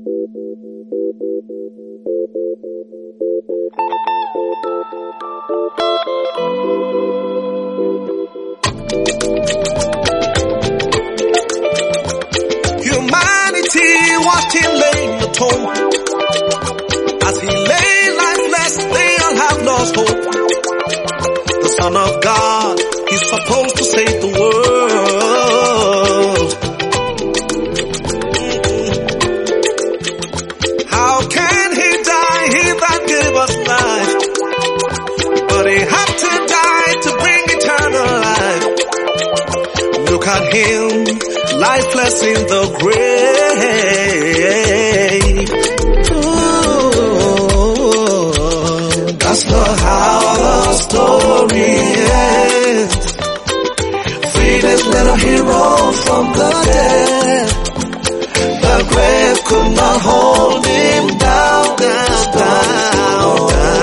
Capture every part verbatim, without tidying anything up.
Humanity watched him lay in the tomb. As he lay lifeless, they all have lost hope. The Son of God, he's supposed to save the world. How can he die, he that gave us life? But he had to die to bring eternal life. Look at him, lifeless in the grave. Ooh, that's not how the story ends. Free this little hero from the dead. The grave could not hold him down, down, down, down.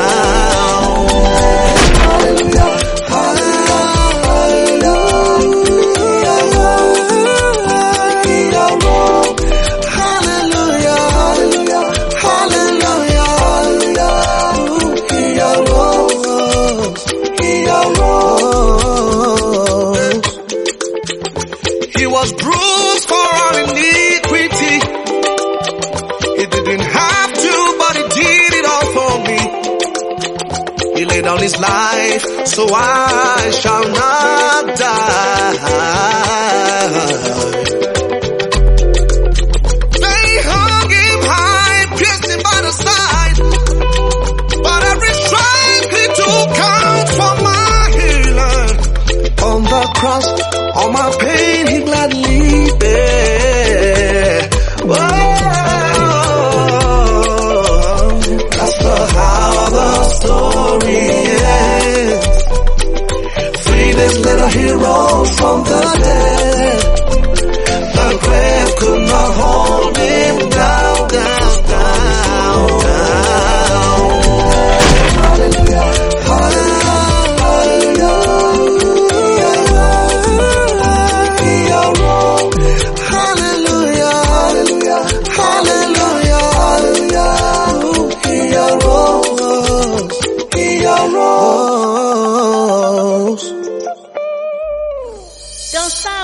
Hallelujah, hallelujah, hallelujah, hallelujah, hallelujah, he arose, he arose. He was bruised for our iniquity. He didn't have to, but he did it all for me. He laid down his life, so I shall not die. They hung him high, pierced him by the side, but every strike he took counts for my healing. On the cross, all my pain he gladly bare. Whoa. That's not how the story ends. Free this little hero from the dead. The grave could not hold him.